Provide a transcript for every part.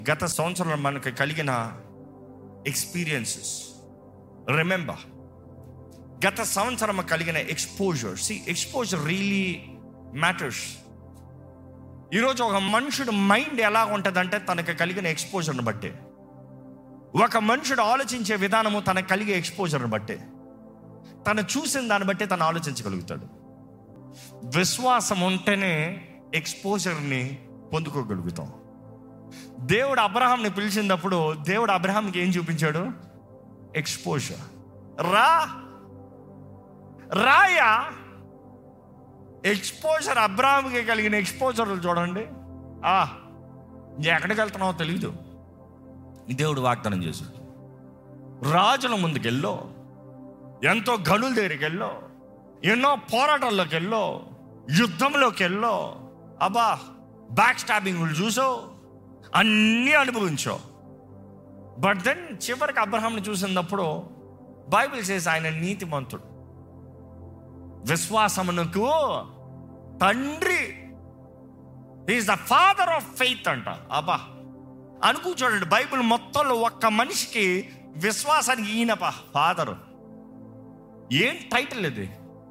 గత సంవత్సరంలో మనకు కలిగిన ఎక్స్పీరియన్సెస్ రిమెంబర్. గత సంవత్సరం కలిగిన ఎక్స్పోజర్. Exposure really matters. ఈరోజు ఒక మనుషుడు మైండ్ ఎలా ఉంటుందంటే తనకు కలిగిన ఎక్స్పోజర్ని బట్టే. ఒక మనుషుడు ఆలోచించే విధానము తనకు కలిగే ఎక్స్పోజర్ని బట్టే. తను చూసిన దాన్ని బట్టే తను ఆలోచించగలుగుతాడు. విశ్వాసం ఉంటేనే ఎక్స్పోజర్ని పొందుకోగలుగుతాం. దేవుడు అబ్రహాంని పిలిచినప్పుడు దేవుడు అబ్రహాంకి ఏం చూపించాడు? ఎక్స్పోజర్. రాయా ఎక్స్పోజర్. అబ్రహాంకి కలిగిన ఎక్స్పోజర్లు చూడండి. ఎక్కడికి వెళ్తున్నావో తెలీదు, దేవుడు వాగ్దానం చేశాడు. రాజుల ముందుకెళ్ళో, ఎంతో గనుల దగ్గరికి వెళ్ళో, ఎన్నో పోరాటాల్లోకి వెళ్ళో, యుద్ధంలోకి వెళ్ళో, బ్యాక్ స్టాబింగ్లు చూసో, అన్నీ అనుభవించో. బట్ దెన్ చివరికి అబ్రహాంని చూసినప్పుడు బైబిల్ సేస్ ఆయన నీతిమంతుడు, విశ్వాసమునకు తండ్రి. Is the father of faith అంట. చూడండి, బైబిల్ మొత్తంలో ఒక్క మనిషికి విశ్వాసానికి ఈయన ఫాదరు. ఏం టైటిల్ ఇది?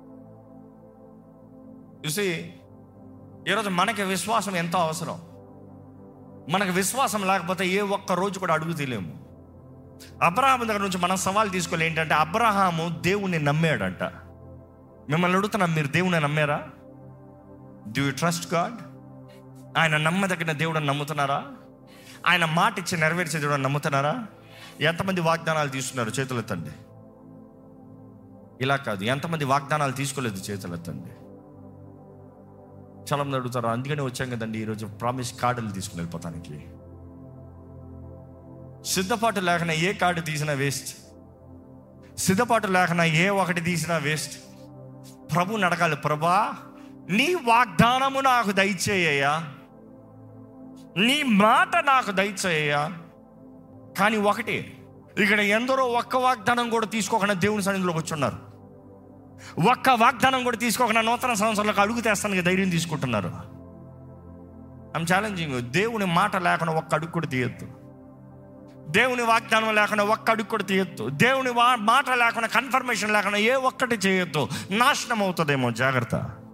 చూసి ఈరోజు మనకి విశ్వాసం ఎంతో అవసరం. మనకు విశ్వాసం లేకపోతే ఏ ఒక్క రోజు కూడా అడుగు తీయలేము. అబ్రహాము దగ్గర నుంచి మనం సవాల్ తీసుకోవాలి. ఏంటంటే అబ్రహాము దేవుణ్ణి నమ్మాడంట. మిమ్మల్ని అడుగుతున్నాం, మీరు దేవుని నమ్మారా? Do you trust God? ఆయన నమ్మదగిన దేవుడని నమ్ముతున్నారా? ఆయన మాట ఇచ్చి నెరవేర్చే దేవుడని నమ్ముతున్నారా? ఎంతమంది వాగ్దానాలు తీసుకున్నారు? చేతులు ఎత్తండి. ఇలా కాదు, ఎంతమంది వాగ్దానాలు తీసుకోలేదు? చేతులు ఎత్తండి. చాలా మంది అడుగుతారు. అందుకనే వచ్చాం కదండి ఈరోజు ప్రామిస్ కార్డులు తీసుకుని వెళ్ళిపోతానికి. సిద్ధపాటు లేకుండా ఏ కార్డు తీసినా వేస్ట్. సిద్ధపాటు లేకుండా ఏ ఒకటి తీసినా వేస్ట్. ప్రభుని అడగాలి, ప్రభా నీ వాగ్దానము నాకు దయచేయ్యా, నీ మాట నాకు దయచేయ్యా. కానీ ఒకటి, ఇక్కడ ఎందరో ఒక్క వాగ్దానం కూడా తీసుకోకుండా దేవుని సన్నిధిలోకి వచ్చున్నారు. ఒక్క వాగ్దానం కూడా తీసుకోకుండా నూతన సంవత్సరాలకు అడుగు తెస్తానికి ధైర్యం తీసుకుంటున్నారు. I'm challenging. దేవుని మాట లేకుండా ఒక్క అడుగు కూడా తీయొద్దు. దేవుని వాగ్దానం లేకుండా ఒక్క అడుగు కూడా తీయొద్దు. దేవుని మాట లేకుండా, కన్ఫర్మేషన్ లేకుండా ఏ ఒక్కటి చేయొద్దు. నాశనం అవుతుందేమో, జాగ్రత్త.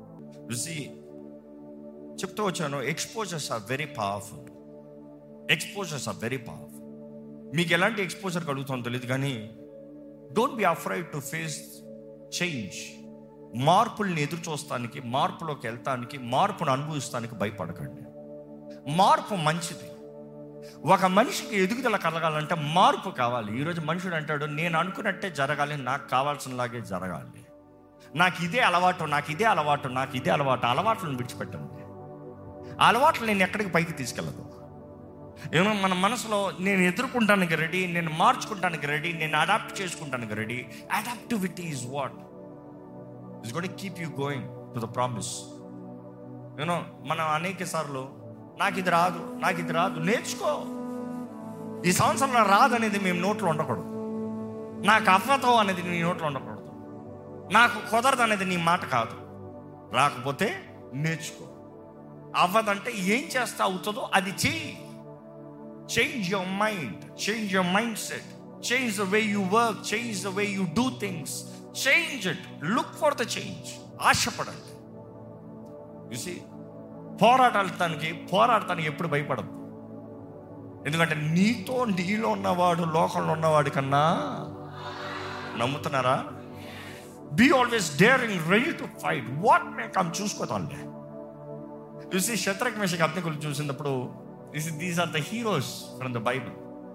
చెప్తూ వచ్చాను, exposures are very powerful. Exposures are very powerful. మీకు ఎలాంటి ఎక్స్పోజర్ కలుగుతుందో తెలియదు, కానీ don't be afraid to face change. మార్పుల్ని ఎదురు చూస్తానికి, మార్పులోకి వెళ్తానికి, మార్పును అనుభవిస్తానికి భయపడకండి. మార్పు మంచిది. ఒక మనిషికి ఎదుగుదల కలగాలంటే మార్పు కావాలి. ఈరోజు మనుషుడు అంటాడు, నేను అనుకున్నట్టే జరగాలి, నాకు కావాల్సినలాగే జరగాలి, నాకు ఇదే అలవాటు, నాకు ఇదే అలవాటు, నాకు ఇదే అలవాటు. అలవాట్లను విడిచిపెట్టండి. అలవాట్లు నేను ఎక్కడికి పైకి తీసుకెళ్ళదు. ఏమో మన మనసులో నేను ఎదుర్కొంటానికి రెడీ, నేను మార్చుకుంటానికి రెడీ, నేను అడాప్ట్ చేసుకుంటానికి ready. Adaptivity is what is going to keep you going to the promise. You know, మనం అనేక సార్లు నాకు ఇది రాదు, నాకు ఇది రాదు. నేర్చుకో. ఈ సంవత్సరంలో రాదు అనేది మేము నోట్లో ఉండకూడదు. నాకు అవ్వదు అనేది నీ నోట్లో ఉండకూడదు. నాకు కుదరదు అనేది నీ మాట కాదు. రాకపోతే నేర్చుకో. అవ్వదంటే ఏం చేస్తా అవుతుందో అది చెయ్యి. Change your mind, change your mindset, change the way you work, change the way you do things. Change it. Look for the change. ఆశపడండి. యు సీ, పోరాడటానికి ఎప్పుడు భయపడదు. ఎందుకంటే నీలో ఉన్నవాడు లోకంలో ఉన్నవాడి కన్నా. నమ్ముతున్నారా? Be always daring, ready to fight. What may come. చూసుకోతాంలే. చూసి శత్రుఘ్న మేషక్ అబ్దెనెగోలు చూసినప్పుడు these are the heroes from the Bible.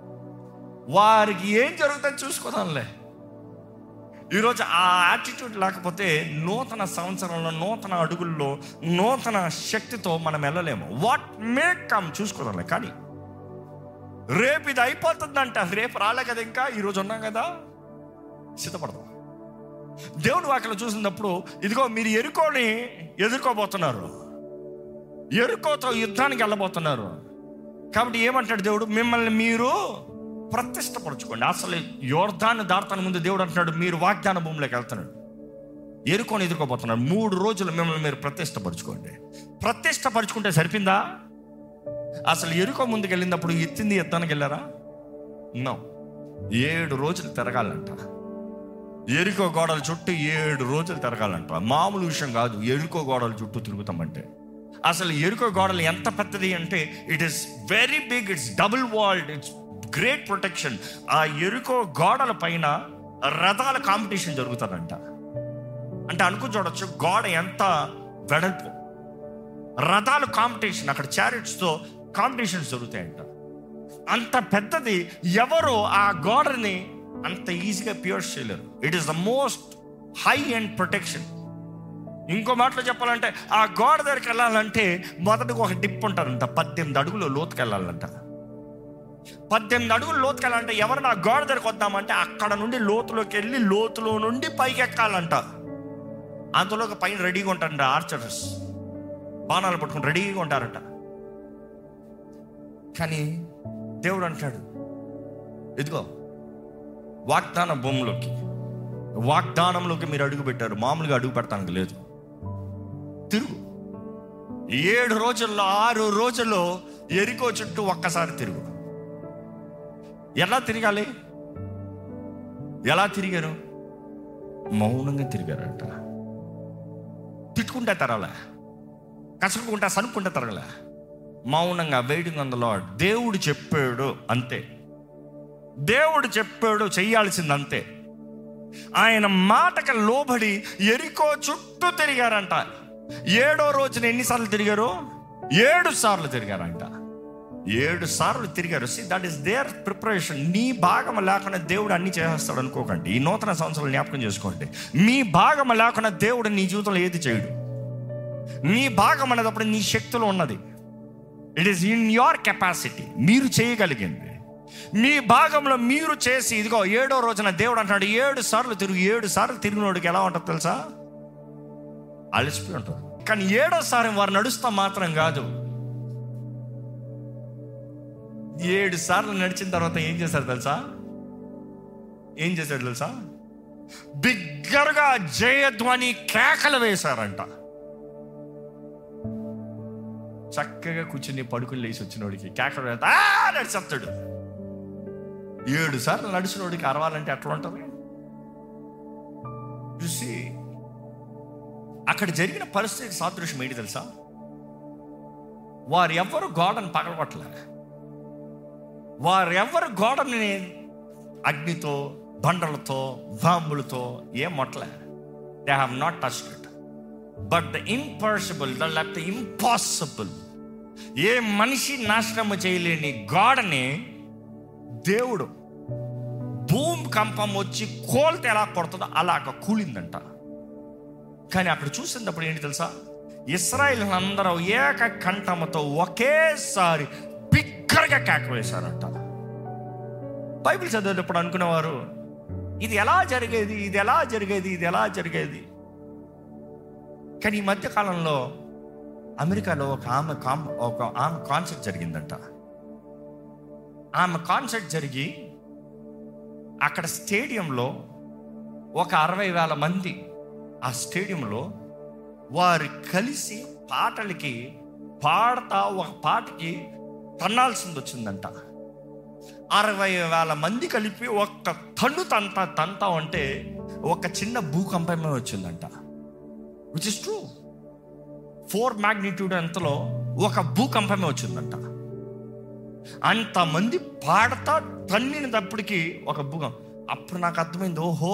వారికి ఏం జరుగుతుందో చూసుకోదాంలే. ఈరోజు ఆ యాటిట్యూడ్ లేకపోతే నూతన సంవత్సరంలో, నూతన అడుగుల్లో, నూతన శక్తితో మనం వెళ్ళలేము. వాట్ మే కమ్ చూసుకోదాంలే. కానీ రేపు ఇది అయిపోతుందంట. రేపు రాలే కదా, ఇంకా ఈరోజు ఉన్నాం కదా, సిద్ధపడదాం. దేవుని వాక్యలో చూసినప్పుడు ఇదిగో మీరు ఎరుకోని ఎదుర్కోబోతున్నారు, ఎరుకోతో యుద్ధానికి వెళ్ళబోతున్నారు. కాబట్టి ఏమంటాడు దేవుడు? మిమ్మల్ని మీరు ప్రతిష్టపరచుకోండి. అసలు యోర్దాను దాటుతాను ముందు దేవుడు అంటున్నాడు, మీరు వాగ్దాన భూమిలోకి వెళ్తున్నాడు, ఎరుకోని ఎదుర్కోబోతున్నాడు. 3 రోజులు మిమ్మల్ని మీరు ప్రతిష్టపరచుకోండి. ప్రతిష్టపరచుకుంటే సరిపోయిందా? అసలు ఎరుకో ముందుకు వెళ్ళినప్పుడు ఎత్తింది ఎత్తానికి వెళ్ళారా? నో. 7 రోజులు తిరగాలంట. ఎరుకో గోడల చుట్టూ 7 రోజులు తిరగాలంట. మామూలు విషయం కాదు ఎరుకో గోడల చుట్టూ తిరుగుతామంటే. అసలు ఎరుకో గోడలు ఎంత పెద్దది అంటే it is very big, it's double walled, it's great protection. ఆ ఎరుకో గోడల పైన రథాల కాంపిటీషన్ జరుగుతుందంట. అంటే అనుకుని చూడొచ్చు గోడ ఎంత వెడల్పు. రథాలు కాంపిటీషన్, అక్కడ చారిట్స్తో కాంపిటీషన్స్ జరుగుతాయంట. అంత పెద్దది. ఎవరు ఆ గోడని అంత ఈజీగా పియర్స్ చేయలేరు. It is the most high and protection. ఇంకో మాటలో చెప్పాలంటే ఆ గోడ దగ్గరికి వెళ్ళాలంటే మొదటిగా ఒక డిప్ ఉంటారంట. 18 అడుగులు లోతుకి వెళ్ళాలంట. 18 అడుగులు లోతుకి వెళ్ళాలంటే ఎవరు ఆ గోడ దగ్గరికి వద్దామంటే అక్కడ నుండి లోతులోకి వెళ్ళి లోతులో నుండి పైకి ఎక్కాలంట. అంతలోకి పైన రెడీగా ఉంటారంట ఆర్చర్స్, బాణాలు పట్టుకుని రెడీగా ఉంటారంట. కానీ దేవుడు అంటాడు, ఇదిగో వాగ్దాన భూమిలోకి, వాగ్దానంలోకి మీరు అడుగు పెట్టారు, మామూలుగా అడుగు పెడతానికి లేదు. తిరుగు. 7 రోజుల్లో 6 రోజుల్లో ఎరికో చుట్టూ ఒక్కసారి తిరుగు. ఎలా తిరగాలి? ఎలా తిరిగారు? మౌనంగా తిరిగారంట. తిట్టుకుంటే తరగలే, కసుకుంటా సనుక్కుంటే తరగలే, మౌనంగా వెయిటింగ్ ఆన్ ద లార్డ్. దేవుడు చెప్పాడు అంతే. దేవుడు చెప్పాడు చెయ్యాల్సింది అంతే. ఆయన మాటకి లోబడి ఎరికో చుట్టూ తిరిగారంట. 7వ రోజున ఎన్నిసార్లు తిరిగారు? 7 సార్లు తిరిగారంట. 7 సార్లు తిరిగారు. That is their preparation. నీ భాగం లేకుండా దేవుడు అన్ని చేసేస్తాడు అనుకోకండి. ఈ నూతన సంవత్సరాలు జ్ఞాపకం చేసుకోండి. మీ భాగం లేకుండా దేవుడు నీ జీవితంలో ఏది చేయడు. నీ భాగం అనేటప్పుడు నీ శక్తిలో ఉన్నది. It is in your capacity. మీరు చేయగలిగింది మీ భాగంలో మీరు చేసి, ఇదిగో 7వ రోజున దేవుడు అంటున్నాడు 7 సార్లు తిరుగు. 7 సార్లు తిరిగినోడికి ఎలా ఉంటుంది తెలుసా? అలసిపోయి ఉంటుంది. కానీ 7వ సారి వారు నడుస్తా మాత్రం కాదు. 7 సార్లు నడిచిన తర్వాత ఏం చేశారు తెలుసా? ఏం చేశాడు తెలుసా? బిగ్గరగా జయధ్వని కేకలు వేశారంట. చక్కగా కూర్చుని పడుకుని లేచి వచ్చినోడికి కేకలు నడిచేస్తాడు. 7 సార్లు నడిచినోడికి అరవాలంటే ఎట్లా ఉంటుంది? చూసి అక్కడ జరిగిన పరిస్థితి సాదృశ్యం ఏంటి తెలుసా? వారు ఎవ్వరు గోడను పగలగొట్టలే. వారు ఎవ్వరు గోడని అగ్నితో, బండలతో, బాంబులతో ఏం మొట్టలే. They have not touched it. But the impossible, లేకపోతే ఇంపాసిబుల్, ఏ మనిషి నాశనము చేయలేని గోడని దేవుడు భూమి కంపం వచ్చి కోల్తే ఎలా కొడుతుందో అలాగ కూలిందంట. కానీ అక్కడ చూసినప్పుడు ఏంటి తెలుసా? ఇశ్రాయేలు అందరూ ఏక కంఠముతో ఒకేసారి బిగ్గరగా కేక వేశారంట. బైబిల్ చదివేటప్పుడు అనుకునేవారు ఇది ఎలా జరిగేది, ఇది ఎలా జరిగేది, ఇది ఎలా జరిగేది. కానీ ఈ మధ్య కాలంలో అమెరికాలో ఒక ఆమె కాన్సర్ట్ జరిగిందంట. ఆమె కాన్సర్ట్ జరిగి అక్కడ స్టేడియంలో ఒక 60,000 మంది ఆ స్టేడియంలో వారు కలిసి పాటలకి పాడతా ఒక పాటకి తన్నాల్సింది వచ్చిందంట. 60,000 మంది కలిపి ఒక్క తన్ను తంతా అంటే ఒక చిన్న భూకంపమే వచ్చిందంట. Which is true. 4 మాగ్నిట్యూడ్ అంతలో ఒక భూకంపమే వచ్చిందంట. అంతమంది పాడతా తన్నినప్పటికీ ఒక భూకంపం. అప్పుడు నాకు అర్థమైంది, ఓహో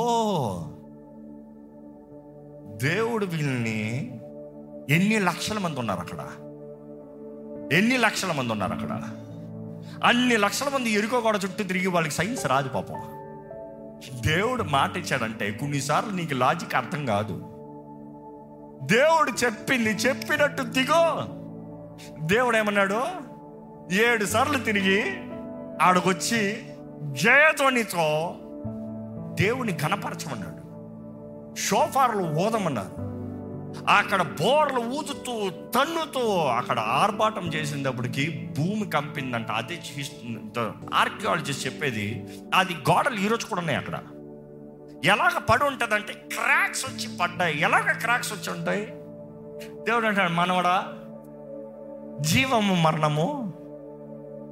దేవుడు వీళ్ళని ఎన్ని లక్షల మంది ఉన్నారు అక్కడ, ఎన్ని లక్షల మంది ఉన్నారు అక్కడ. అన్ని లక్షల మంది ఎరుకో గోడ చుట్టూ తిరిగి వాళ్ళకి సైన్స్ రాదు పాపం. దేవుడు మాట ఇచ్చాడంటే కొన్నిసార్లు నీకు లాజిక్ అర్థం కాదు. దేవుడు చెప్పింది చెప్పినట్టు దిగో. దేవుడు ఏమన్నాడు? 7 సార్లు తిరిగి ఆడకొచ్చి జయధ్వనితో దేవుని ఘనపరచమన్నాడు. షోఫార్లు ఊదమన్నారు. అక్కడ బోర్లు ఊదుతూ తన్నుతూ అక్కడ ఆర్భాటం చేసినప్పటికీ భూమి కంపిందంట. అదే ఆర్కియాలజిస్ట్ చెప్పేది. అది గోడలు ఈరోజు కూడా ఉన్నాయి అక్కడ. ఎలాగ పడి ఉంటుందంటే క్రాక్స్ వచ్చి పడ్డాయి. ఎలాగ క్రాక్స్ వచ్చి ఉంటాయి? దేవుడు అంటాడు, మనవడా జీవము మరణము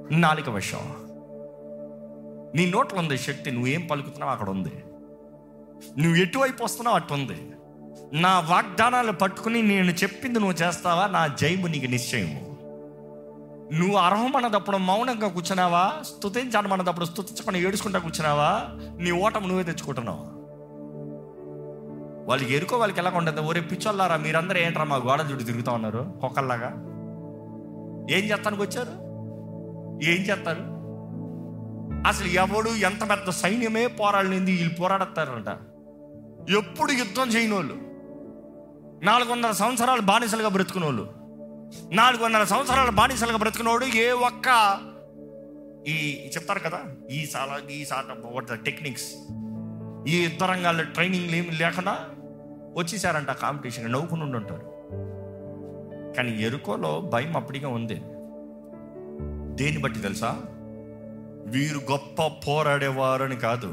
నాలుక వశం. నీ నోట్లో ఉంది శక్తి. నువ్వేం పలుకుతున్నావు అక్కడ ఉంది. నువ్వు ఎటువైపు వస్తున్నావు అటు ఉంది. నా వాగ్దానాలు పట్టుకుని నేను చెప్పింది నువ్వు చేస్తావా, నా జయము నీకు నిశ్చయము. నువ్వు అర్హమన్నదప్పుడు మౌనంగా కూర్చున్నావా, స్తుతించాలన్నదప్పుడు స్తుతించకుండా ఏడుచుకుంటా కూర్చున్నావా, నీ ఓటము నువ్వే తెచ్చుకుంటున్నావు. వాళ్ళకి ఎరుకో వాళ్ళకి ఎలా ఉంటుంది, ఒరే పిచ్చోళ్ళారా మీరందరూ ఏంట్రా మా గోడ చుట్టూ తిరుగుతూ ఉన్నారు కుక్కల్లాగా, ఏం చేస్తానికి వచ్చారు, ఏం చేస్తారు? అసలు ఎవడు ఎంత పెద్ద సైన్యమే పోరాడలేంది, వీళ్ళు పోరాడతారంట. ఎప్పుడు యుద్ధం చేయని వాళ్ళు, 400 సంవత్సరాలు బానిసలుగా బ్రతుకునే వాళ్ళు, 400 సంవత్సరాలు బానిసలుగా బ్రతుకునేవాడు ఏ ఒక్క ఈ చెప్తారు కదా ఈ టెక్నిక్స్, ఈ యుద్ధ రంగాల్లో ట్రైనింగ్ ఏమి లేకుండా వచ్చేసారంట కాంపిటీషన్, నవ్వుకుని ఉంటారు. కానీ ఎరుకోలో భయం అప్పటిగా ఉంది. దేన్ని బట్టి తెలుసా? వీరు గొప్ప పోరాడేవారని కాదు,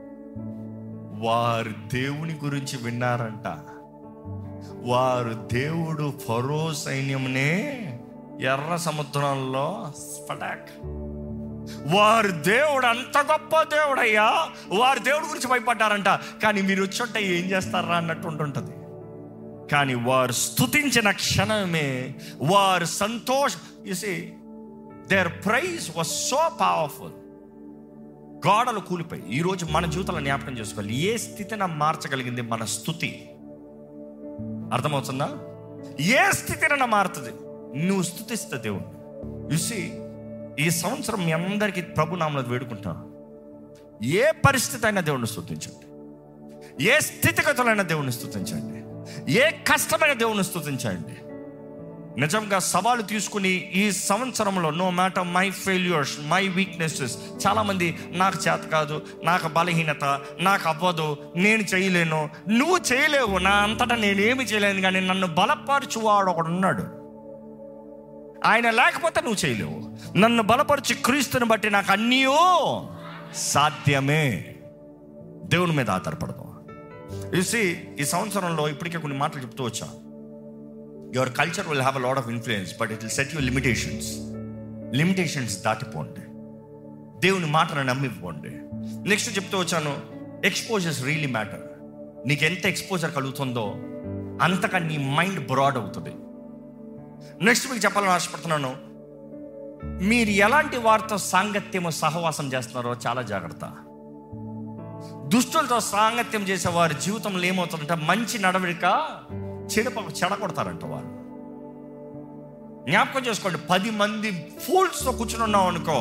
వారు దేవుని గురించి విన్నారంట. వారు దేవుడు ఫరో సైన్యంనే ఎర్ర సముద్రంలో పటాక్, వారు దేవుడు అంత గొప్ప దేవుడయ్యా, వారు దేవుడి గురించి భయపడ్డారంట. కానీ మీరు వచ్చుంటే ఏం చేస్తారా అన్నట్టు ఉంటుంటుంది. కానీ వారు స్తుతించిన క్షణమే వారు సంతోషం. You see their praise was so powerful. గోడలు కూలిపోయి ఈరోజు మన జీవితంలో జ్ఞాపకం చేసుకోవాలి, ఏ స్థితిని మార్చగలిగింది మన స్తుతి. అర్థమవుతుందా? ఏ స్థితినైనా మారుతుంది నువ్వు స్తుతిస్తే దేవుడు. యు సీ ఈ సంవత్సరం మీ అందరికీ ప్రభునామములో వేడుకుంటా, ఏ పరిస్థితి అయినా దేవుణ్ణి స్తుతించండి, ఏ స్థితిగతులైనా దేవుణ్ణి స్తుతించండి, ఏ కష్టమైన దేవుణ్ణి స్తుతించండి. నిజంగా సవాలు తీసుకుని ఈ సంవత్సరంలో no matter my failures, my weaknesses, చాలామంది నాకు చేత కాదు, నాకు బలహీనత, నాకు అవ్వదు, నేను చేయలేను. నువ్వు చేయలేవు, నా అంతటా నేనేమి చేయలేను. కానీ నన్ను బలపరచువాడు ఒకడు ఉన్నాడు, ఆయన లేకపోతే నువ్వు చేయలేవు. నన్ను బలపరిచి క్రీస్తుని బట్టి నాకు అన్నీ సాధ్యమే. దేవుని మీద ఆధారపడదాం. చూసి ఈ సంవత్సరంలో ఇప్పటికే కొన్ని మాటలు చెప్తూ వచ్చా. Your culture will have a lot of influence, but it will set your limitations దాటిపోండి, దేవుని మాటను నమ్మిపోండి. నెక్స్ట్ చెప్తూ వచ్చాను, ఎక్స్పోజర్స్ రియలీ మ్యాటర్. నీకు ఎంత ఎక్స్పోజర్ కలుగుతుందో అంతగా నీ మైండ్ బ్రాడ్ అవుతుంది. నెక్స్ట్ మీకు చెప్పాలని ఆశపడుతున్నాను, మీరు ఎలాంటి వారితో సాంగత్యము సహవాసం చేస్తున్నారో చాలా జాగ్రత్త. దుష్టులతో సాంగత్యం చేసే వారి జీవితంలో ఏమవుతుందంటే మంచి నడవడిక చెడగొడతారంట వారు. జ్ఞాపకం చేసుకోండి, 10 మంది ఫూల్స్తో కూర్చుని ఉన్నావు అనుకో,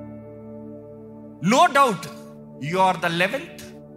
no doubt you are the 11th.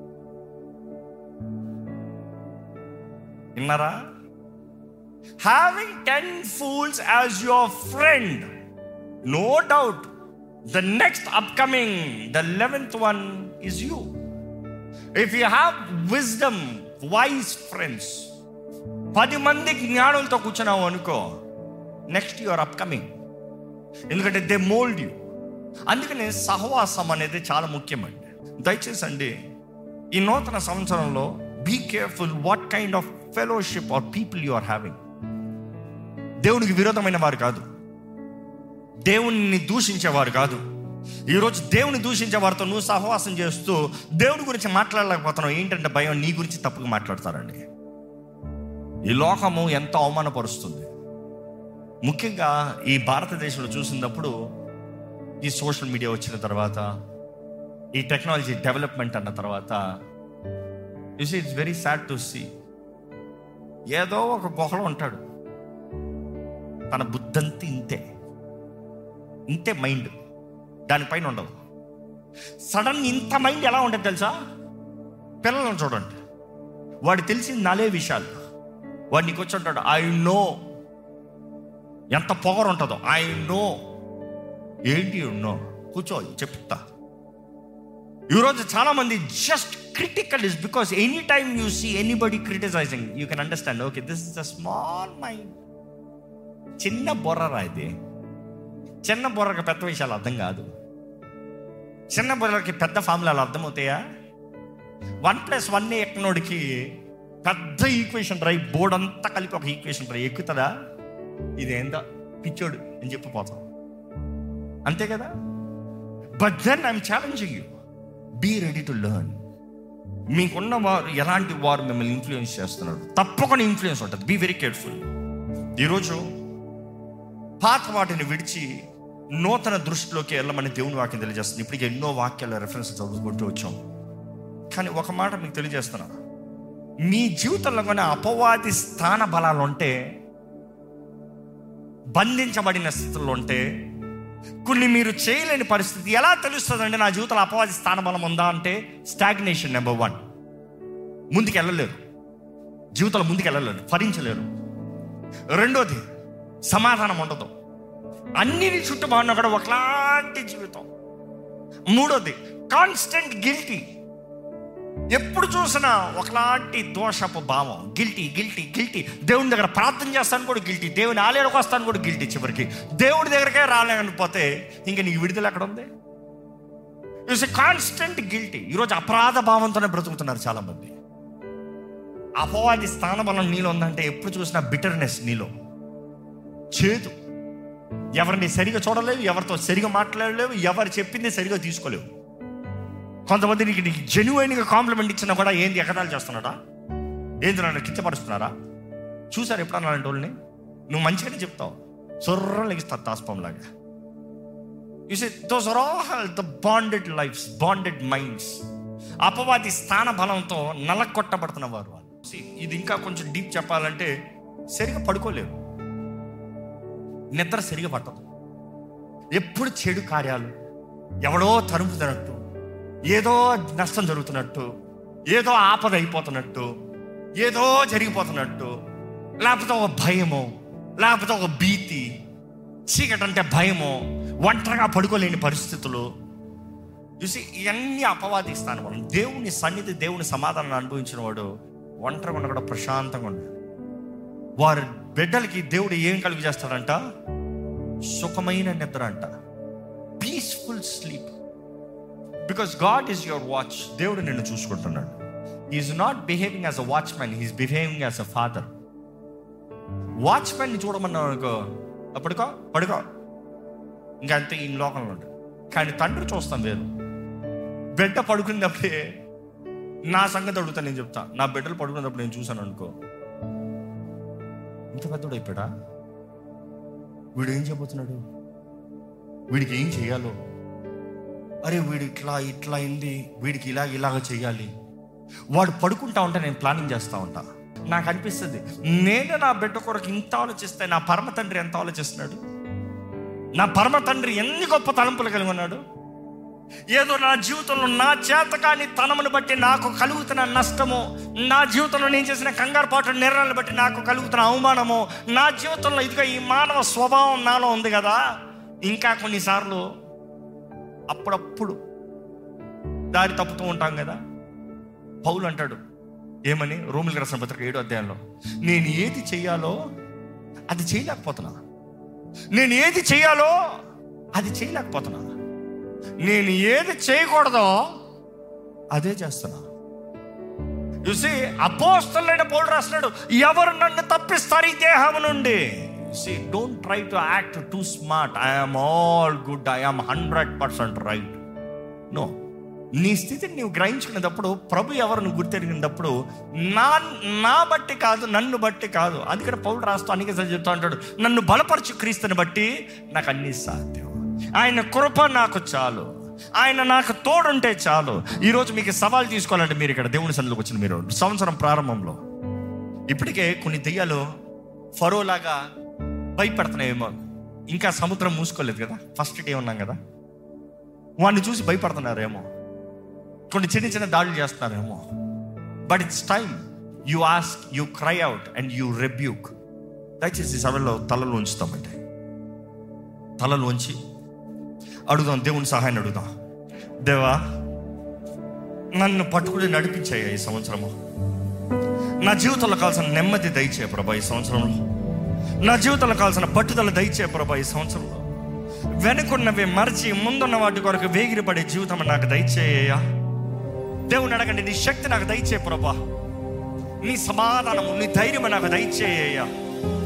విన్నారా? Having 10 fools as your friend, no doubt the next upcoming, the 11th one is you. If you have wisdom, wise friends, 10 మంది జ్ఞానులతో కూర్చున్నావు అనుకో, నెక్స్ట్ యువర్ అప్కమింగ్. ఎందుకంటే దే మోల్డ్ యూ. అందుకనే సహవాసం అనేది చాలా ముఖ్యమండి. దయచేసి అండి ఈ నూతన సంవత్సరంలో be careful what kind of fellowship are people you are having. దేవునికి విరోధమైన వారు కాదు, దేవుణ్ణి దూషించేవారు కాదు. ఈరోజు దేవుని దూషించే వారితో నువ్వు సహవాసం చేస్తూ దేవుని గురించి మాట్లాడలేకపోతున్నావు. ఏంటంటే భయం, నీ గురించి తప్పుగా మాట్లాడతారండి. ఈ లోకము ఎంతో అవమానపరుస్తుంది. ముఖ్యంగా ఈ భారతదేశంలో చూసినప్పుడు, ఈ సోషల్ మీడియా వచ్చిన తర్వాత, ఈ టెక్నాలజీ డెవలప్మెంట్ అన్న తర్వాత, you see it's very sad to see. ఏదో ఒక గుహలో ఉంటాడు, తన బుద్ధంతా ఇంతే మైండ్, దానిపైన ఉండదు. సడన్ ఇంత మైండ్ ఎలా ఉంటుంది తెలుసా? పిల్లలను చూడండి, వాడు తెలిసింది 4 విషయాలు. వాడు నీకు వచ్చి ఉంటాడు, ఐ నో. ఎంత పొగరు ఉంటుందో, ఐ నో. ఏంటి నో? కూర్చో చెప్తా. ఈరోజు చాలా మంది just critical is because any time you see anybody criticising, you can understand, okay this is a small mind. చిన్న బొర్రరా ఇది. చిన్న బొర్రకి పెద్ద విషయాలు అర్థం కాదు. చిన్న బొర్రకి పెద్ద ఫార్ములాలు అర్థమవుతాయా? 1+1 ఎక్కనోడికి పెద్ద ఈక్వేషన్ రై బోర్డు అంతా కలిపి ఒక ఈక్వేషన్ రై ఎక్కుతుందా? ఇదేందో పిచ్చోడు అని చెప్పిపోతాం, అంతే కదా. But then I'm challenging you, be ready to learn. మీకున్న వారు ఎలాంటి వారు మిమ్మల్ని ఇన్ఫ్లుయెన్స్ చేస్తున్నారు, తప్పకుండా ఇన్ఫ్లుయెన్స్ ఉంటుంది. Be very careful. ఈరోజు పాత వాటిని విడిచి నూతన దృష్టిలోకి వెళ్ళమని దేవుని వాక్యం తెలియజేస్తుంది. ఇప్పటికి ఎన్నో వాక్యాల రెఫరెన్స్ చదువుకుంటూ వచ్చాం. కానీ ఒక మాట మీకు తెలియజేస్తున్నా, మీ జీవితంలో కొన్ని అపవాది స్థాన బలాలు ఉంటే, బంధించబడిన స్థితుల్లో ఉంటే, కొన్ని మీరు చేయలేని పరిస్థితి ఎలా తెలుస్తుందంటే నా జీవితంలో అపవాది స్థాన బలం ఉందా అంటే స్టాగ్నేషన్. నెంబర్ 1, ముందుకు వెళ్ళలేరు, జీవితంలో ముందుకు వెళ్ళలేరు, ఫలించలేరు. రెండోది, సమాధానం ఉండదు, అన్ని చుట్టుబాటున కూడా ఒకలాంటి జీవితం. మూడోది, కాన్స్టెంట్ గిల్టీ, ఎప్పుడు చూసినా ఒకలాంటి దోషపు భావం, గిల్టీ గిల్టీ గిల్టీ. దేవుని దగ్గర ప్రార్థన చేస్తాను కూడా గిల్టీ, దేవుని ఆలయానికి వస్తాను కూడా గిల్టీ. చివరికి దేవుడి దగ్గరకే రాలేకపోతే ఇంకా నీకు విడుదల ఎక్కడ ఉంది? It's constant guilty. ఈరోజు అపరాధ భావంతోనే బ్రతుకుతున్నారు చాలామంది. అపవాది స్థానబలం నీలో ఉందంటే ఎప్పుడు చూసినా బిటర్నెస్ నీలో, చేదు, ఎవరిని సరిగా చూడలేవు, ఎవరితో సరిగా మాట్లాడలేవు, ఎవరు చెప్పింది సరిగా తీసుకోలేవు. కొంతమంది నీకు జెన్యున్గా కాంప్లిమెంట్ ఇచ్చినా కూడా ఏంది ఎగతాళి చేస్తున్నాడా, ఏంది నన్ను కించపరుస్తున్నారా? చూసారు ఎప్పుడన్నా అలాంటి వాళ్ళని? నువ్వు మంచిగానే చెప్తావు, సొర్ర లెగిస్తారు తాస్పంలాగా. You say those are all the bonded lifes, bonded minds. అపవాది స్థాన బలంతో నలకొట్టబడుతున్న వారు. ఇది ఇంకా కొంచెం డీప్ చెప్పాలంటే, సరిగా పడుకోలేవు, నిద్ర సరిగా పట్టదు, ఎప్పుడు చెడు కార్యాలు, ఎవడో తరుముతున్నట్టు, ఏదో నష్టం జరుగుతున్నట్టు, ఏదో ఆపద అయిపోతున్నట్టు, ఏదో జరిగిపోతున్నట్టు, లేకపోతే ఒక భయమో, లేకపోతే ఒక భీతి, చీకటి అంటే భయమో, ఒంటరిగా పడుకోలేని పరిస్థితులు. చూసి ఇవన్నీ అపవాది స్థానం. దేవుని సన్నిధి, దేవుని సమాధానాన్ని అనుభవించిన వాడు ఒంటరిగా ఉన్న కూడా ప్రశాంతంగా ఉన్నాడు. వారి బిడ్డలకి దేవుడు ఏం కలుగు చేస్తాడంట? సుఖమైన నిద్ర అంట, peaceful sleep. Because God is your watch. దేవుడు నిన్ను చూసుకుంటున్నాడు. He is not behaving as a watchman, he is behaving as a father. వాచ్మెన్ని చూడమన్నావు అనుకో, అప్పుడుకో పడుకో, ఇంకా అంతే ఈ లోకంలో ఉంటాడు. కానీ తండ్రి చూస్తాం వేరు. బిడ్డ పడుకున్నప్పుడే నా సంగతి అడుగుతా, నేను చెప్తా. నా బిడ్డలు పడుకున్నప్పుడు నేను చూశాను అనుకో, ఇంత పెద్దోడు అయిపోయాడా, వీడు ఏం చేయబోతున్నాడు, వీడికి ఏం చేయాలో, అరే వీడు ఇట్లా ఇట్లా అయింది, వీడికి ఇలాగ చేయాలి. వాడు పడుకుంటా ఉంటే నేను ప్లానింగ్ చేస్తూ ఉంటా. నాకు అనిపిస్తుంది, నేను నా బిడ్డ కొరకు ఇంత ఆలోచిస్తే నా పరమ తండ్రి ఎంత ఆలోచిస్తున్నాడు, నా పరమ తండ్రి ఎన్ని గొప్ప తలంపులు కలిగి ఉన్నాడు. ఏదో నా జీవితంలో నా చేతకాని తనమును బట్టి నాకు కలుగుతున్న నష్టము, నా జీవితంలో నేను చేసిన కంగారు పాటు నిర్ణయాలను బట్టి నాకు కలుగుతున్న అవమానము, నా జీవితంలో ఇదిగా ఈ మానవ స్వభావం నాలో ఉంది కదా. ఇంకా కొన్నిసార్లు అప్పుడప్పుడు దారి తప్పుతూ ఉంటాం కదా. పౌలు అంటాడు ఏమని, రోమిలికి రాసిన పత్రిక 7వ అధ్యాయంలో, నేను ఏది చెయ్యాలో అది చేయలేకపోతున్నా, నేను ఏది చెయ్యాలో అది చేయలేకపోతున్నా, నేను ఏది చేయకూడదో అదే చేస్తున్నా. చూసి అపోస్తలుడైన పౌలు రాస్తున్నాడు, ఎవరు నన్ను తప్పిస్తారు ఈ దేహం నుండి? See, don't try to act too smart. I am all good. I am 100% right. No. నీ స్థితిని నువ్వు గ్రహించుకునేటప్పుడు, ప్రభు ఎవరు నువ్వు గుర్తెరిగినప్పుడు, నా బట్టి కాదు, నన్ను బట్టి కాదు. అందుకని పౌలు రాస్తూ అనేక చెప్తా ఉంటాడు, నన్ను బలపరచు క్రీస్తుని బట్టి నాకు అన్ని సాధ్యం, ఆయన కృప నాకు చాలు, ఆయన నాకు తోడుంటే చాలు. ఈరోజు మీకు సవాల్ తీసుకోవాలంటే, మీరు ఇక్కడ దేవుని సన్నిధిలోకి వచ్చిన మీరు సంవత్సరం ప్రారంభంలో ఇప్పటికే కొన్ని దెయ్యాలు ఫరోలాగా భయపడుతున్నాయేమో. ఇంకా సముద్రం మూసుకోలేదు కదా, ఫస్ట్ డే ఉన్నాం కదా, వాడిని చూసి భయపడుతున్నారేమో, కొన్ని చిన్న చిన్న దాడులు చేస్తున్నారేమో. But it's time you ask, you cry out and you rebuke. దయచేసి సభలో తలలు ఉంచుతామంటే, తలలు ఉంచి అడుగుదాం, దేవుని సహాయాన్ని అడుగుదాం. దేవా, నన్ను పట్టుకుని నడిపించాయి ఈ సంవత్సరము. నా జీవితంలో కావాల్సిన నెమ్మది దయచేయ ప్రభా ఈ సంవత్సరంలో. నా జీవితంలో కావాల్సిన పట్టుదల దయచేయ ప్రభా ఈ సంవత్సరంలో. వెనుకున్నవి మర్చి ముందున్న వాటి కొరకు వేగిరపడే జీవితం నాకు దయచేయ. దేవుని అడగండి, నీ శక్తి నాకు దయచేయ ప్రభా, నీ సమాధానము, నీ ధైర్యం నాకు దయచేయ.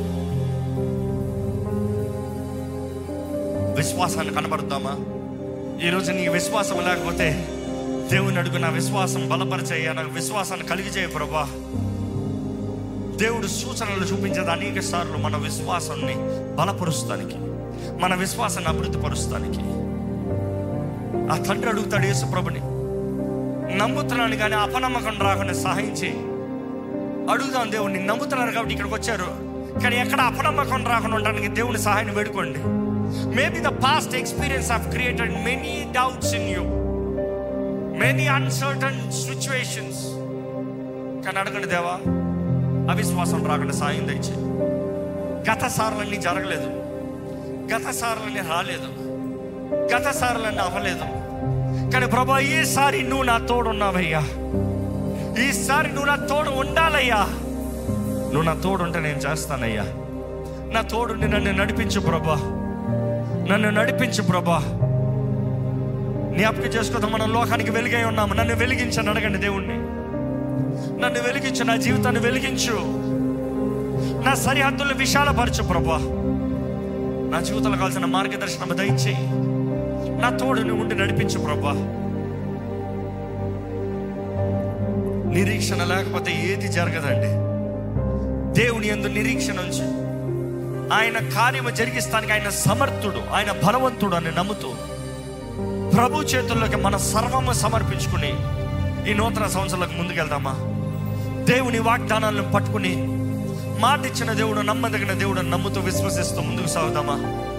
విశ్వాసాన్ని కనబడుద్దామా? ఈరోజు నీ విశ్వాసం లేకపోతే దేవుని అడుగు, నా విశ్వాసం బలపరిచేయ, నాకు విశ్వాసాన్ని కలిగిచేయ ప్రభా. దేవుడు సూచనలు చూపించేది అనేక సార్లు మన విశ్వాసాన్ని బలపరుస్తానికి, మన విశ్వాసాన్ని అభివృద్ధి పరుస్తానికి. ఆ తండ్రి అడుగుతాడు యేసు ప్రభుని, నమ్ముతున్నాను కానీ అపనమ్మకం రాకుండా సహాయం చేయి. అడుగుదాం దేవుడిని. నమ్ముతున్నారు కాబట్టి ఇక్కడికి వచ్చారు, కానీ ఎక్కడ అపనమ్మకం రాకుండా ఉండడానికి దేవుని సహాయాన్ని వేడుకోండి. Maybe the past experience have created many doubts in you, many uncertain situations. కానీ అడగండి, దేవా అవిశ్వాసం రాకుండా సాయం దయచేయి. గత సార్లన్నీ జరగలేదు, గత సార్లన్నీ రాలేదు, గత సార్లన్నీ అవ్వలేదు, కానీ ప్రభా ఈసారి నువ్వు నా తోడు ఉన్నావయ్యా, ఈసారి నువ్వు నా తోడు ఉండాలయ్యా. నువ్వు నా తోడు ఉంటే నేను చేస్తానయ్యా. నా తోడుండి నన్ను నడిపించు ప్రభా, నన్ను నడిపించు ప్రభా. జ్ఞాపకం చేసుకోవద్దు, మనం లోకానికి వెలుగై ఉన్నాము. నన్ను వెలిగించని అడగండి దేవుణ్ణి. నన్ను వెలిగించు, నా జీవితాన్ని వెలిగించు, నా సరిహద్దులను విశాలపరచు ప్రభా. నా జీవితంలో కావాల్సిన మార్గదర్శనం దయచేయి, నా తోడుని ఉండి నడిపించు ప్రభా. నిరీక్షణ లేకపోతే ఏది జరగదండి. దేవుని యందు నిరీక్షణ ఉంచి ఆయన కార్యము జరిగిస్తానికి ఆయన సమర్థుడు, ఆయన బలవంతుడు అని నమ్ముతూ ప్రభు చేతుల్లోకి మన సర్వము సమర్పించుకుని ఈ నూతన సంవత్సరాలకు ముందుకెళ్దామా? దేవుని వాగ్దానాలను పట్టుకుని మాటిచ్చిన దేవుడు, నమ్మదగిన దేవుడు నమ్ముతూ విశ్వసిస్తూ ముందుకు సాగుదామా?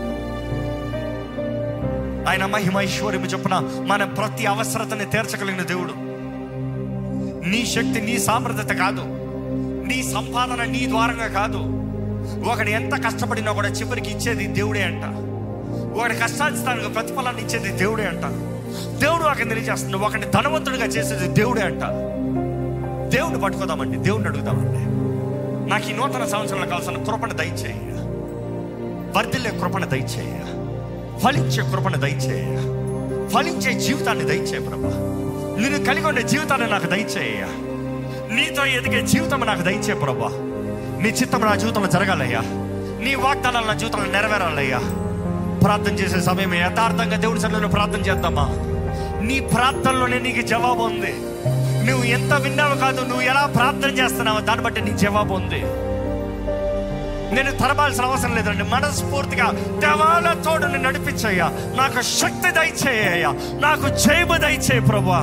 ఆయన మహిమైశ్వర్యము చొప్పున మన ప్రతి అవసరతని తీర్చగలిగిన దేవుడు. నీ శక్తి, నీ సామర్థ్యత కాదు, నీ సంపాదన నీ ద్వారంగా కాదు. ఒకడు ఎంత కష్టపడినా కూడా చివరికి ఇచ్చేది దేవుడే అంట. ఒకటి కష్టానికి ప్రతిఫలాన్ని ఇచ్చేది దేవుడే అంట. దేవుడు ఒకరిని తెలియజేస్తుంది, ఒకరిని ధనవంతుడిగా చేసేది దేవుడే అంట. దేవుడిని పట్టుకోదామండి, దేవుడిని అడుగుదామండి. నాకు ఈ నూతన సంవత్సరంలో కావాల్సిన కృపణ దయచేయ, వర్ధిల్లే కృపణ దయచేయ, ఫలించే కృపణ దయచేయ, ఫలించే జీవితాన్ని దయచేయ ప్రభా. నేను కలిగి ఉండే జీవితాన్ని నాకు దయచేయ, నీతో ఎదిగే జీవితం నాకు దయచే ప్రభా. నీ చిత్తం నా జీవితంలో జరగాలయ్యా, నీ వాగ్దానాలు నా జీవితంలో నెరవేరాలయ్యా. ప్రార్థన చేసే సమయం యథార్థంగా దేవుడి సన్నిధిలో ప్రార్థన చేద్దామా? నీ ప్రార్థనలోనే నీకు జవాబు ఉంది. నువ్వు ఎంత విన్నావు కాదు, నువ్వు ఎలా ప్రార్థన చేస్తున్నావో దాన్ని బట్టి నీకు జవాబు ఉంది. నేను తరబాల్సిన అవసరం లేదండి. మనస్ఫూర్తిగా దేవాల తోడుని నడిపించయ్యా, నాకు శక్తి దయచేయ్యా, నాకు జయము దయచేయ ప్రభా.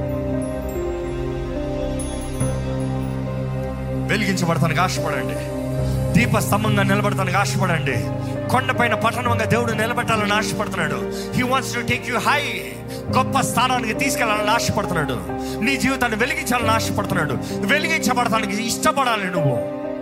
వెలిగించబడతానికి ఆశపడండి, దీపస్తంభంగా నిలబడతానికి ఆశపడండి, కొండపైన పట్టణంగా దేవుడు నిలబెట్టాలని ఆశపడుతున్నాడు. He wants to take you high, గొప్ప స్థానానికి తీసుకెళ్లాలని ఆశపడుతున్నాడు. నీ జీవితాన్ని వెలిగించాలని ఆశపడుతున్నాడు. వెలిగించబడటానికి ఇష్టపడాలి నువ్వు.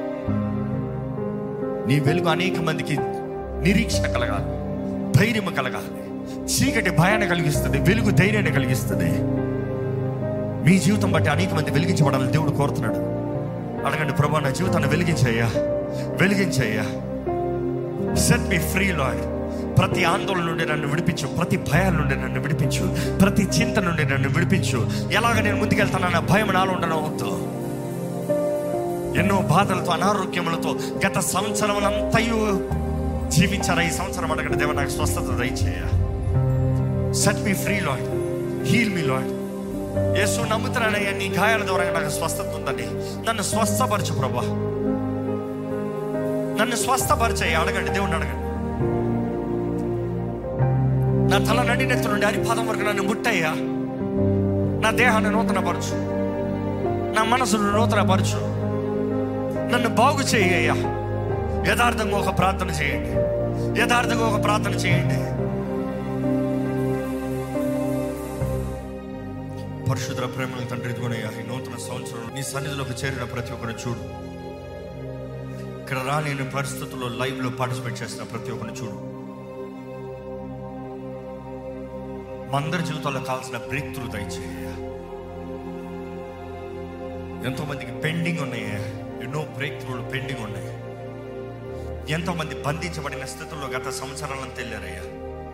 నీ వెలుగు అనేక మందికి నిరీక్షణ కలగాలి, ధైర్యం కలగాలి. చీకటి భయాన్ని కలిగిస్తుంది, వెలుగు ధైర్యాన్ని కలిగిస్తుంది. మీ జీవితం బట్టి అనేక మంది వెలిగించబడాలని దేవుడు కోరుతున్నాడు. అడగండి, ప్రభా నా జీవితాన్ని వెలిగించయ్యా, వెలిగించయ్యా. Set me free Lord. ప్రతి ఆందోళన నుండి నన్ను విడిపించు, ప్రతి భయాల నుండి నన్ను విడిపించు, ప్రతి చింత నుండి నన్ను విడిపించు. ఎలాగ నేను ముందుకెళ్తానన్న భయం నాలో ఉండనవద్దు. ఎన్నో బాధలతో, అనారోగ్యములతో గత సంవత్సరములంతయు జీవించారా? ఈ సంవత్సరం అడగండి, దేవా నాకు స్వస్థత దయచేయ. Set me free Lord, heal me Lord. Yesu నమ్ముతున్నానయ్యా, నీ గాయాల ద్వారా నాకు స్వస్థత ఉందని. నన్ను స్వస్థపరచు ప్రభా, నన్ను స్వస్థపరిచయ్యా. అడగండి, దేవుణ్ణి అడగండి. నా తల నడినెత్తు నుండి అరి పాదం వరకు నన్ను ముట్టయ్యా. నా దేహాన్ని నూతనపరచు, నా మనసును నూతనపరచు, నన్ను బాగు చేయ్యా. యథార్థంగా ఒక ప్రార్థన చేయండి, యథార్థంగా ఒక ప్రార్థన చేయండి. పరిశుద్ధ ప్రేమల తండ్రి, ఇదిగోనయ్యా ఈ నూతన సంవత్సరం నీ సన్నిధిలోకి చేరిన ప్రతి ఒక్కరిని చూడు. ఇక్కడ రాలేని పరిస్థితుల్లో లైవ్లో పార్టిసిపేట్ చేసిన ప్రతి ఒక్కరిని చూడు. అందరి జీవితాల్లో కావాల్సిన బ్రేక్ త్రూ దయచేయ. ఎంతో మందికి పెండింగ్ ఉన్నాయా, ఎన్నో బ్రేక్ త్రూలు పెండింగ్ ఉన్నాయి. ఎంతో మంది బంధించబడిన స్థితుల్లో గత సంవత్సరాలను తెలియారయ్యా.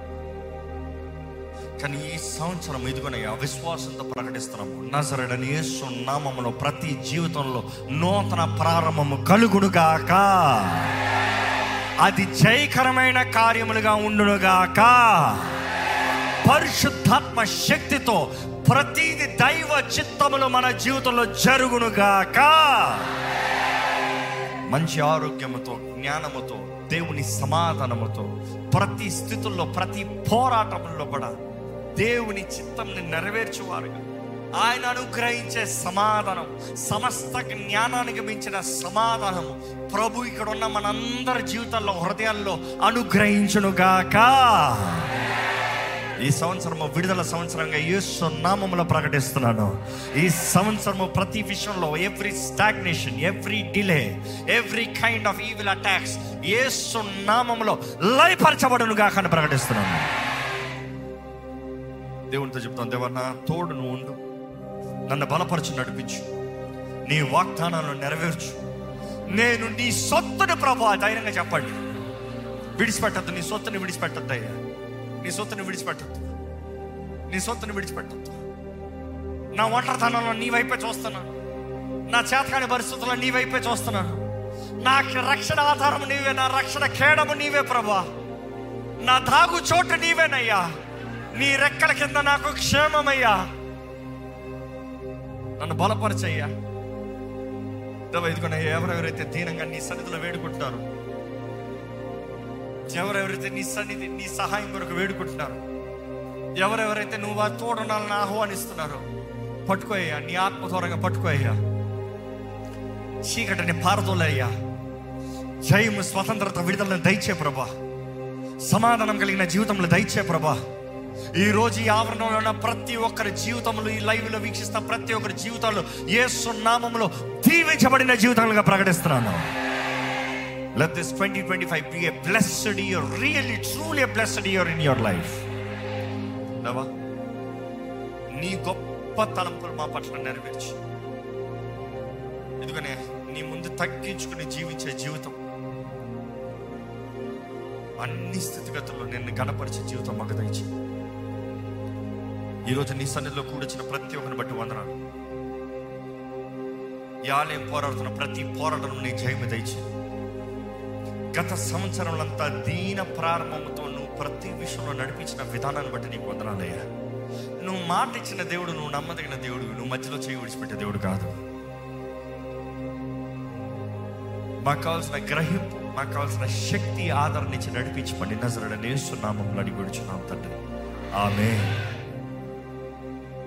కానీ ఈ సంవత్సరం ఇదిగోనయ్యా విశ్వాసంతో ప్రకటిస్తున్నాము, నజరేయుడైన యేసు నామములో ప్రతి జీవితంలో నూతన ప్రారంభము కలుగునుగాక. అది జయకరమైన కార్యములుగా ఉండునుగాక. పరిశుద్ధాత్మ శక్తితో ప్రతిది దైవ చిత్తములో మన జీవితంలో జరుగునుగాక. మంచి ఆరోగ్యముతో, జ్ఞానముతో, దేవుని సమాధానముతో, ప్రతి స్థితుల్లో, ప్రతి పోరాటంలో కూడా దేవుని చిత్తంని నెరవేర్చువారుగా, ఆయన అనుగ్రహించే సమాధానం, సమస్త జ్ఞానానికి మించిన సమాధానము ప్రభు ఇక్కడ ఉన్న మనందరి జీవితాల్లో, హృదయాల్లో అనుగ్రహించునుగాక. ఈ సంవత్సరము విడుదల సంవత్సరంగా యేసు నామములో ప్రకటిస్తున్నాను. ఈ సంవత్సరము ప్రతి విషయంలో, every stagnation, every delay, every kind of evil attacks Yesu నామములో లయపరచబడునుగాక అని ప్రకటిస్తున్నాను. దేవునితో చెప్తాను, దేవా నా తోడు నువ్వు ఉండు, నన్ను బలపరచు, నడిపించు, నీ వాగ్దానాలను నెరవేర్చు, నేను నీ సొత్తుని ప్రభు. ధైర్యంగా చెప్పండి, విడిచిపెట్టద్దు, నీ సొత్తుని విడిచిపెట్టద్దు అయ్యా, నీ సొత్తుని విడిచిపెట్టద్దు, నీ సొత్తుని విడిచిపెట్టద్దు. నా ఒంటరితనంలో నీ వైపే చూస్తున్నాను, నా చేతకాని పరిస్థితుల్లో నీ వైపే చూస్తున్నాను. నాకు రక్షణ ఆధారం నీవే, నా రక్షణ కేడము నీవే ప్రభా, నా దాగు చోటు నీవేనయ్యా, నీ రెక్కల కింద నాకు క్షేమమయ్యా, నన్ను బలపరచయ్యా. ఇదిగోనయ్యా, ఎవరెవరైతే దీనంగా నీ సన్నిధిలో వేడుకుంటున్నారు, ఎవరెవరైతే నీ సన్నిధి, నీ సహాయం కొరకు వేడుకుంటున్నారు, ఎవరెవరైతే నువ్వు ఆ తోడునాలను ఆహ్వానిస్తున్నారో పట్టుకోయ్యా, నీ ఆత్మధోరంగా పట్టుకోయ్యా. చీకటిని పారదోలయ్యా, జయము, స్వతంత్రత, విడుదలను దయచే ప్రభా, సమాధానం కలిగిన జీవితంలో దయచే ప్రభా. ఈ రోజు ఈ ఆవరణంలో ఉన్న ప్రతి ఒక్కరి జీవితంలో, ఈ లైవ్ లో వీక్షిస్తున్న ప్రతి ఒక్కరి జీవితాల్లో యేసు నామములో దీవించబడిన జీవితాలుగా ప్రకటిస్తున్నాను. Let this 2025 be a blessed year, really truly a blessed year in your life. దేవా, నీ గొప్ప తలంపులు మా పట్ల నెరవేర్చి, ఎందుకనే నీ ముందు తగ్గించుకుని జీవించే జీవితం, అన్ని స్థితిగతుల్లో నిన్ను గణపరిచే జీవితం మాకు దయచి. ఈరోజు నీ సన్నిధిలో కూడొచ్చిన ప్రతి ఒక్కరిని బట్టి వందనాలు. ఈ ఆలయం పోరాడుతున్న ప్రతి పోరాటం నీ జయము దయచి. గత సంవత్సరంలంతా దీన ప్రారంభంతో నువ్వు ప్రతి విషయంలో నడిపించిన విధానాన్ని బట్టి నీకు వందనాలయ్యా. నువ్వు మాట ఇచ్చిన దేవుడు, నువ్వు నమ్మదగిన దేవుడు, నువ్వు మధ్యలో చేయి విడిచిపెట్టే దేవుడు కాదు. మాకు కావాల్సిన గ్రహింపు, మాకు కావాల్సిన శక్తి, ఆదరణ ఇచ్చి నడిపించమని నజరేయుడైన యేసు నామములో అడిగి వేడుచున్నాము తండ్రి. ఆమేన్.